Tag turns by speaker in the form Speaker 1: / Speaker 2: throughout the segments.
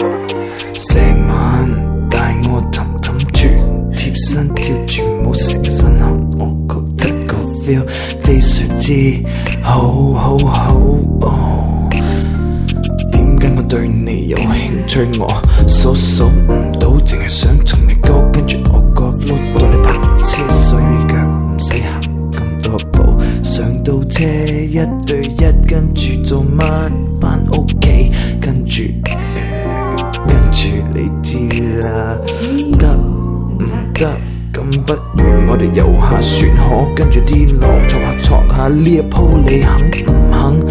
Speaker 1: 成晚帶我氹氹轉，貼身跳住舞成身汗，我覺得個 feel 非常之好哦。點解我對你有興趣？我數唔到，淨係想同你go，跟住我個 flow 到你泊車，所以腳唔使行咁多步，上到車一對一，跟住做乜返屋企，跟住你知啦，得唔得？咁不如我哋遊下船河，跟住啲浪戳下呢一鋪，你肯唔肯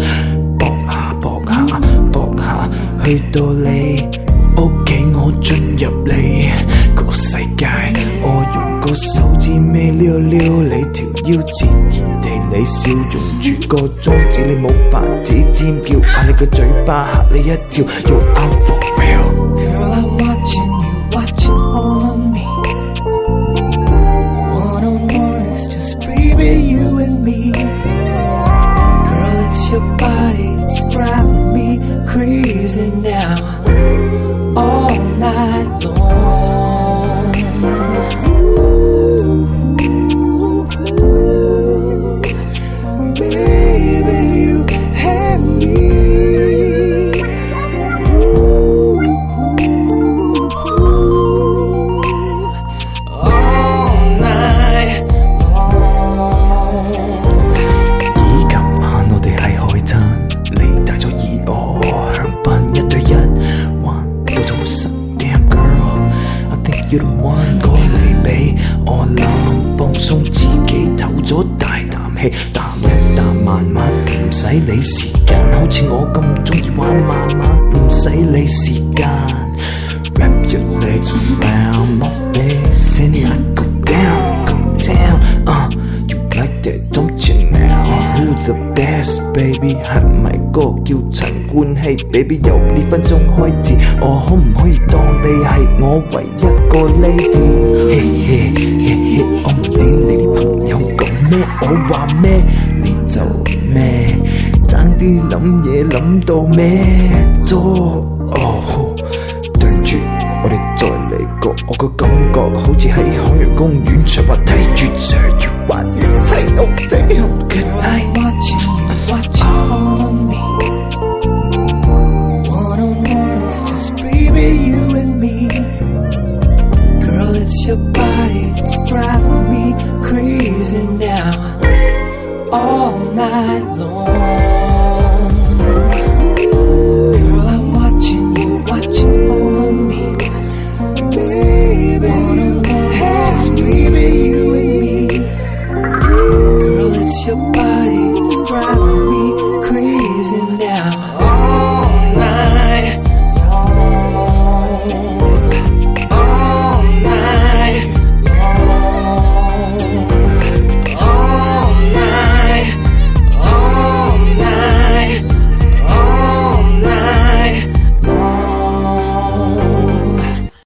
Speaker 1: 搏下，去到你屋企我進入你個世界，我用個手指尾撩你條腰，自然地你笑，用住個中指你冇法子尖叫，你個嘴巴嚇你一跳，又啱 for real。Girl, I'm watching you, watching over me. One-on-one, it's just baby, you and me. Girl, it's your body, it's driving me crazy now. All night long. Baby, you have me. You're the one 過嚟俾我諗，放鬆自己，唞咗大啖氣，啖一啖慢慢，唔使理時間，好似我咁鍾意玩，慢慢唔使理時間。Wrap your legs around my face and I go down, you like that don't you now? Who the best baby？ 係咪個叫陳冠希 ？Baby 由呢分鐘開始，我可唔可以當你係我唯一個 lady？ 我唔理你啲朋友講咩，我話咩你就咩，爭啲諗嘢諗到咩咗哦。對住我哋再嚟過，我個感覺好似喺海洋公園長滑梯越上越滑越齊屋仔。Good night, watching over me. One-on-one, it's just baby, you and me. Girl, it's your body, it's driving me crazy now. All night long.